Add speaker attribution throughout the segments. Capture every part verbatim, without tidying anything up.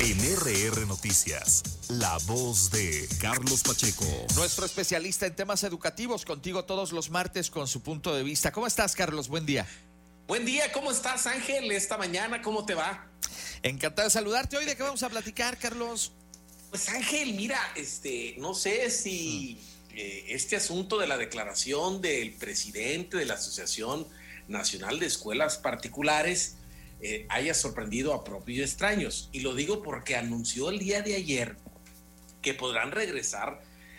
Speaker 1: En R R Noticias, la voz de Carlos Pacheco.
Speaker 2: Nuestro especialista en temas educativos, contigo todos los martes con su punto de vista. ¿Cómo estás, Carlos? Buen día.
Speaker 3: Buen día, ¿cómo estás, Ángel? Esta mañana, ¿cómo te va?
Speaker 2: Encantado de saludarte. ¿Hoy de qué vamos a platicar, Carlos?
Speaker 3: Pues, Ángel, mira, este, no sé si eh, este asunto de la declaración del presidente de la Asociación Nacional de Escuelas Particulares eh, haya sorprendido a propios y extraños. Y lo digo porque anunció el día de ayer que podrán regresar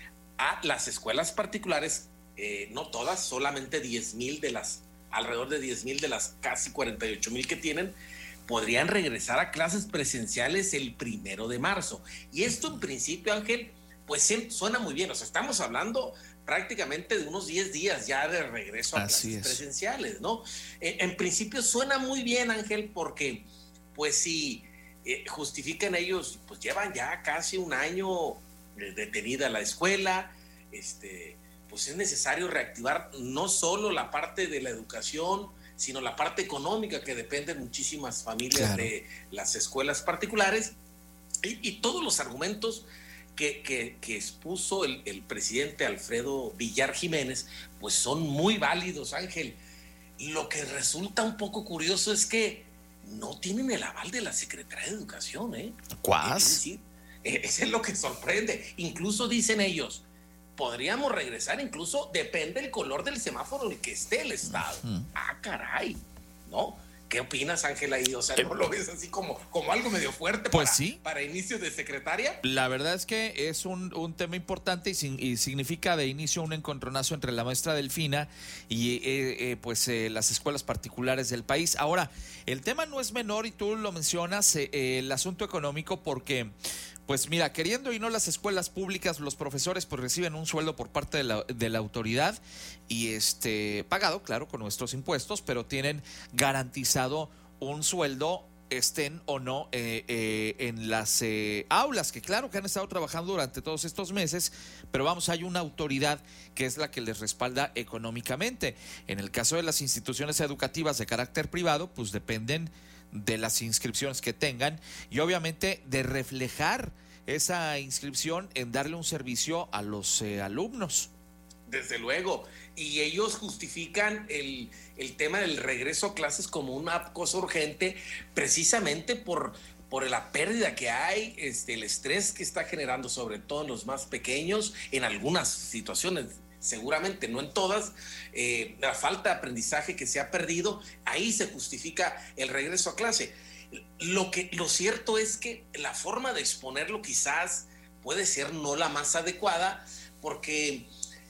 Speaker 3: a las escuelas particulares, eh, no todas, solamente diez mil de las, alrededor de diez mil de las casi cuarenta y ocho mil que tienen, podrían regresar a clases presenciales el primero de marzo. Y esto en principio, Ángel, pues suena muy bien. O sea, estamos hablando prácticamente de unos diez días ya de regreso a
Speaker 2: Así
Speaker 3: clases
Speaker 2: es.
Speaker 3: presenciales, ¿no? En, en principio suena muy bien, Ángel, porque pues si eh, justifican ellos, pues llevan ya casi un año eh, detenida la escuela, este, pues es necesario reactivar no solo la parte de la educación, sino la parte económica que dependen muchísimas familias claro. de las escuelas particulares, y, y todos los argumentos que, que, que expuso el, el presidente Alfredo Villar Jiménez, pues son muy válidos, Ángel. Y lo que resulta un poco curioso es que no tienen el aval de la Secretaría de Educación, ¿eh?
Speaker 2: ¿Cuás?
Speaker 3: Es decir, eso es lo que sorprende. Incluso dicen ellos, podríamos regresar, incluso depende del color del semáforo en el que esté el estado. Uh-huh. Ah, caray, ¿no? ¿Qué opinas, Ángel, ahí? O sea, ¿no lo ves así como, como algo medio fuerte
Speaker 2: pues
Speaker 3: para,
Speaker 2: sí.
Speaker 3: para inicio de secretaria?
Speaker 2: La verdad es que es un, un tema importante y, sin, y significa de inicio un encontronazo entre la maestra Delfina y eh, eh, pues eh, las escuelas particulares del país. Ahora, el tema no es menor y tú lo mencionas, eh, eh, el asunto económico, porque pues mira, queriendo y no, las escuelas públicas, los profesores pues reciben un sueldo por parte de la, de la autoridad y este pagado, claro, con nuestros impuestos, pero tienen garantizado un sueldo, estén o no eh, eh, en las eh, aulas, que claro que han estado trabajando durante todos estos meses, pero vamos, hay una autoridad que es la que les respalda económicamente. En el caso de las instituciones educativas de carácter privado, pues dependen de las inscripciones que tengan y obviamente de reflejar esa inscripción en darle un servicio a los eh, alumnos.
Speaker 3: Desde luego, y ellos justifican el, el tema del regreso a clases como una cosa urgente precisamente por, por la pérdida que hay, este, el estrés que está generando sobre todo en los más pequeños, en algunas situaciones, seguramente no en todas, eh, la falta de aprendizaje que se ha perdido, ahí se justifica el regreso a clase. Lo, que, lo cierto es que la forma de exponerlo quizás puede ser no la más adecuada, porque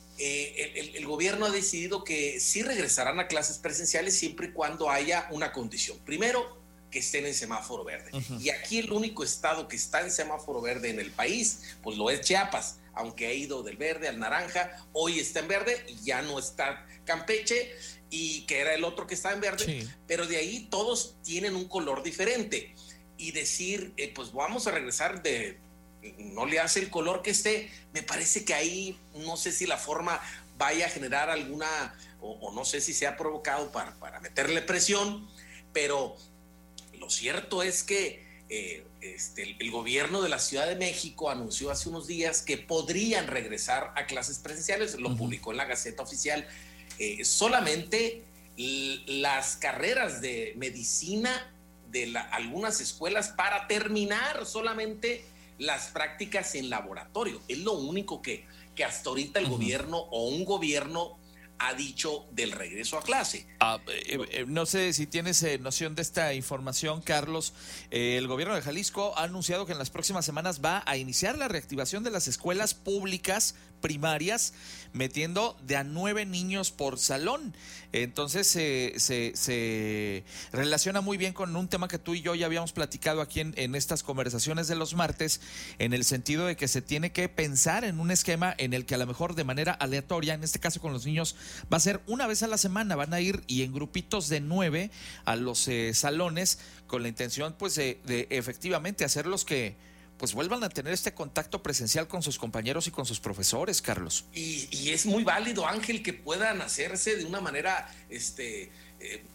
Speaker 3: eh, el, el gobierno ha decidido que sí regresarán a clases presenciales siempre y cuando haya una condición. Primero, que estén en semáforo verde. Uh-huh. Y aquí el único estado que está en semáforo verde en el país, pues lo es Chiapas, aunque ha ido del verde al naranja, hoy está en verde y ya no está Campeche, y que era el otro que estaba en verde, sí. Pero de ahí todos tienen un color diferente. Y decir, eh, pues vamos a regresar de, no le hace el color que esté, me parece que ahí no sé si la forma vaya a generar alguna, o, o no sé si se ha provocado para, para meterle presión, pero lo cierto es que eh, este, el, el gobierno de la Ciudad de México anunció hace unos días que podrían regresar a clases presenciales, lo uh-huh. publicó en la Gaceta Oficial, eh, solamente l- las carreras de medicina de la, algunas escuelas para terminar solamente las prácticas en laboratorio. Es lo único que, que hasta ahorita el uh-huh. gobierno o un gobierno ha dicho del regreso a clase.
Speaker 2: Ah, eh, eh, no sé si tienes eh, noción de esta información, Carlos. Eh, el gobierno de Jalisco ha anunciado que en las próximas semanas va a iniciar la reactivación de las escuelas públicas primarias, metiendo de a nueve niños por salón. Entonces eh, se, se relaciona muy bien con un tema que tú y yo ya habíamos platicado aquí en, en estas conversaciones de los martes, en el sentido de que se tiene que pensar en un esquema en el que a lo mejor de manera aleatoria, en este caso con los niños, va a ser una vez a la semana, van a ir y en grupitos de nueve a los eh, salones, con la intención pues de, de efectivamente hacerlos que pues vuelvan a tener este contacto presencial con sus compañeros y con sus profesores, Carlos.
Speaker 3: Y, y es muy válido, Ángel, que puedan hacerse de una manera este, eh,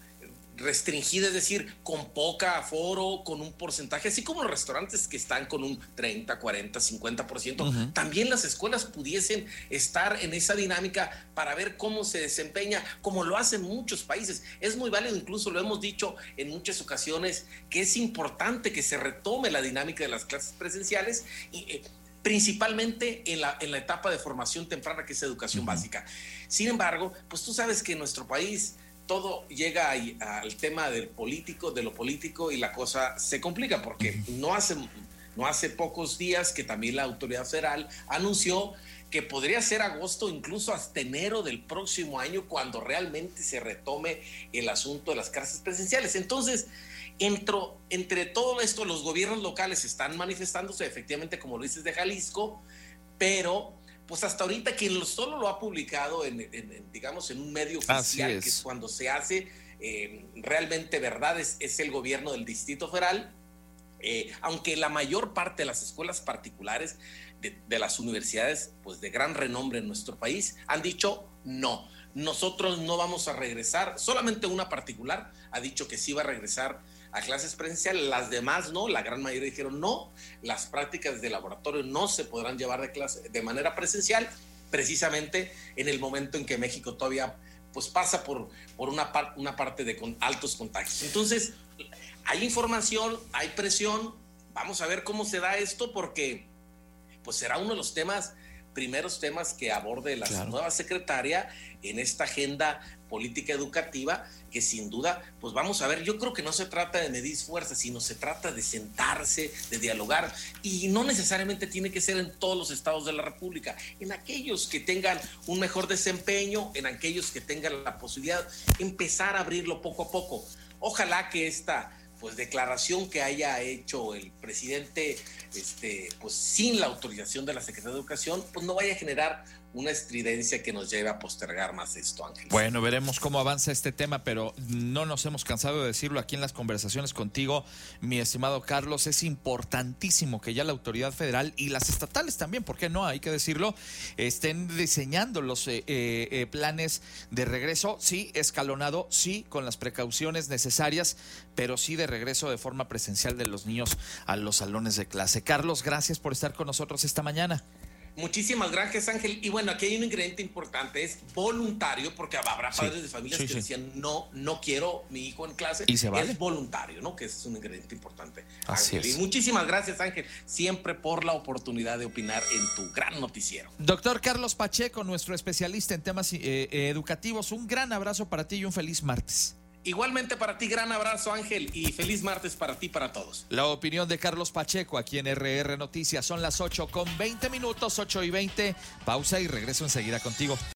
Speaker 3: restringida, es decir, con poca aforo, con un porcentaje, así como los restaurantes que están con un treinta, cuarenta, cincuenta por ciento, uh-huh. También las escuelas pudiesen estar en esa dinámica para ver cómo se desempeña, como lo hacen muchos países. Es muy válido, incluso lo hemos dicho en muchas ocasiones, que es importante que se retome la dinámica de las clases presenciales y eh, principalmente en la, en la etapa de formación temprana, que es educación uh-huh. básica. Sin embargo, pues tú sabes que en nuestro país todo llega a, al tema del político, de lo político, y la cosa se complica porque no hace, no hace pocos días que también la autoridad federal anunció que podría ser agosto, incluso hasta enero del próximo año, cuando realmente se retome el asunto de las clases presenciales. Entonces, entre, entre todo esto, los gobiernos locales están manifestándose, efectivamente, como lo dices, de Jalisco, pero pues hasta ahorita quien solo lo ha publicado en, en, en digamos, en un medio oficial, es. que es cuando se hace eh, realmente verdad, es, es el gobierno del Distrito Federal, eh, aunque la mayor parte de las escuelas particulares de, de las universidades, pues de gran renombre en nuestro país, han dicho no, nosotros no vamos a regresar. Solamente una particular ha dicho que sí va a regresar a clases presenciales, las demás no, la gran mayoría dijeron no, las prácticas de laboratorio no se podrán llevar de clase de manera presencial, precisamente en el momento en que México todavía pues pasa por, por una, par, una parte de con altos contagios. Entonces, hay información, hay presión, vamos a ver cómo se da esto, porque pues será uno de los temas, primeros temas que aborde la claro. nueva secretaria en esta agenda política educativa, que sin duda, pues vamos a ver, yo creo que no se trata de medir fuerzas, sino se trata de sentarse, de dialogar, y no necesariamente tiene que ser en todos los estados de la República, en aquellos que tengan un mejor desempeño, en aquellos que tengan la posibilidad, empezar a abrirlo poco a poco. Ojalá que esta pues declaración que haya hecho el presidente, este, pues sin la autorización de la Secretaría de Educación, pues no vaya a generar una estridencia que nos lleve a postergar más esto, Ángel.
Speaker 2: Bueno, veremos cómo avanza este tema, pero no nos hemos cansado de decirlo aquí en las conversaciones contigo, mi estimado Carlos. Es importantísimo que ya la autoridad federal y las estatales también, ¿por qué no? Hay que decirlo, estén diseñando los eh, eh, planes de regreso, sí, escalonado, sí, con las precauciones necesarias, pero sí de regreso de forma presencial de los niños a los salones de clase. Carlos, gracias por estar con nosotros esta mañana.
Speaker 3: Muchísimas gracias, Ángel. Y bueno, aquí hay un ingrediente importante, es voluntario, porque habrá padres sí, de familias sí, que sí. decían, no, no quiero mi hijo en clase.
Speaker 2: Y se vale.
Speaker 3: Es voluntario, ¿no? Que es un ingrediente importante.
Speaker 2: Así
Speaker 3: Ángel.
Speaker 2: es.
Speaker 3: Y muchísimas gracias, Ángel, siempre por la oportunidad de opinar en tu gran noticiero.
Speaker 2: Doctor Carlos Pacheco, nuestro especialista en temas eh, educativos, un gran abrazo para ti y un feliz martes.
Speaker 3: Igualmente para ti, gran abrazo, Ángel, y feliz martes para ti y para todos.
Speaker 2: La opinión de Carlos Pacheco aquí en R R Noticias. Son las ocho con veinte minutos, ocho y veinte. Pausa y regreso enseguida contigo.